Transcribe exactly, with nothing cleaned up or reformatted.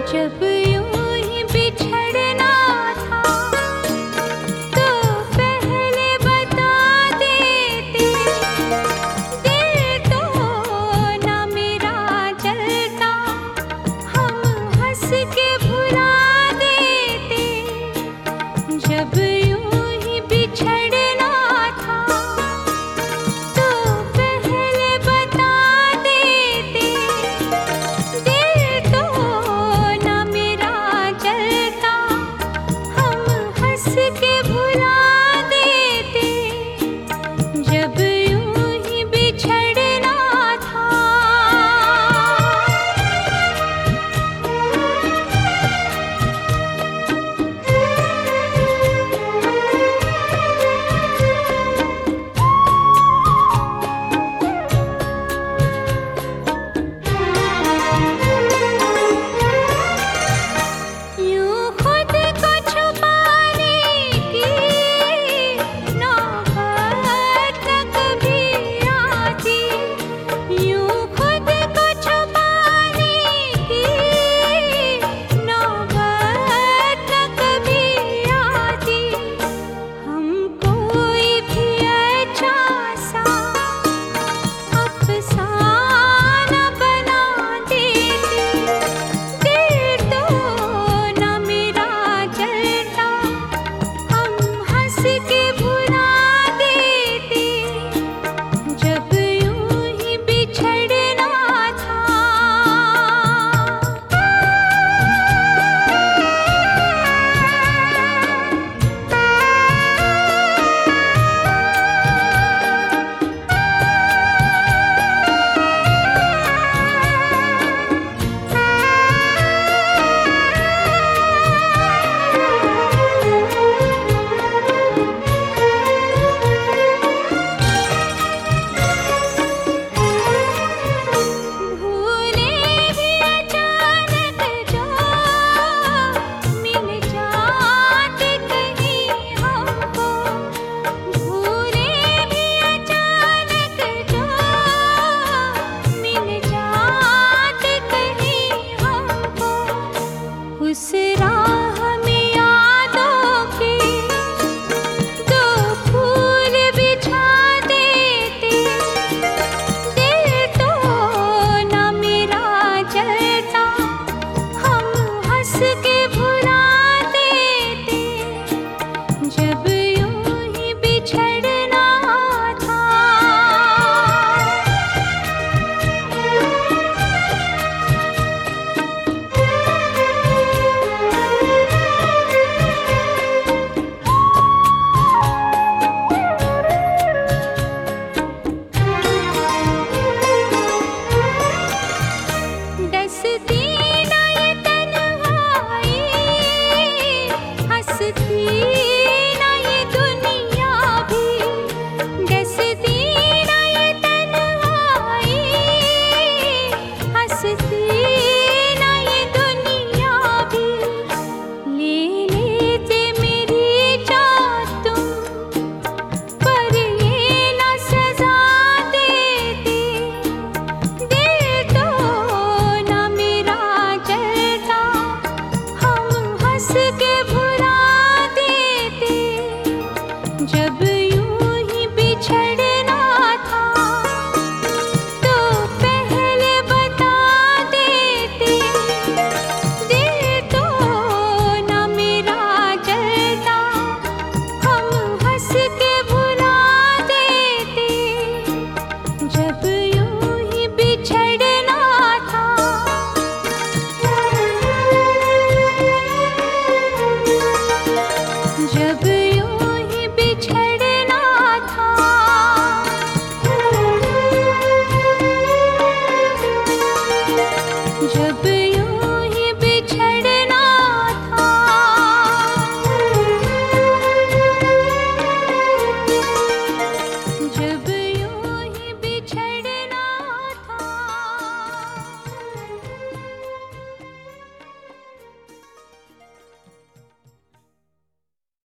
जब यूं ही बिछड़ना था तो पहले बता देते, दिल तो ना मेरा जलता, हम हंस के भुला देते। जब यूं ही बिछड़ना था तो पहले बता देते, दिल तो ना मेरा जलता, हम हंस के भुला देते। जब यूं ही बिछड़ना था। यूं खुद को छुपाने की नौबत न कभी आती, यूं खुद को छुपाने की नौबत न कभी आती। हम कोई भी अच्छा सा अफसाना बना देते, दिल तो ना मेरा जलता, हम हंस के भुला देते। जब यूं ही बिछड़ना था। भूले भी अचानक जो मिल जाते कहीं हमको, भूले भी अचानक जो मिल जाते कहीं हमको। उस राह में यादों के दो फूल बिछा देते, दिल तो ना मेरा जलता, हम हंस के भुला देते। जब यूं ही बिछड़ना था। डसती ना ये तन्हाई, हंसती ना ये दुनिया भी, डसती ना ये तन्हाई, हंसती ना ये दुनिया भी। ले लेते मेरी जान तुम, पर ये ना सजा देते, दिल तो ना मेरा जलता, हम हंस के भुला देते। जब यूं ही बिछड़ना था तो पहले बता देते, दिल तो ना मेरा जलता, हम हंस के भुला देते। जब यूं ही बिछड़ना था। जब यूं ही बिछड़ना था। जब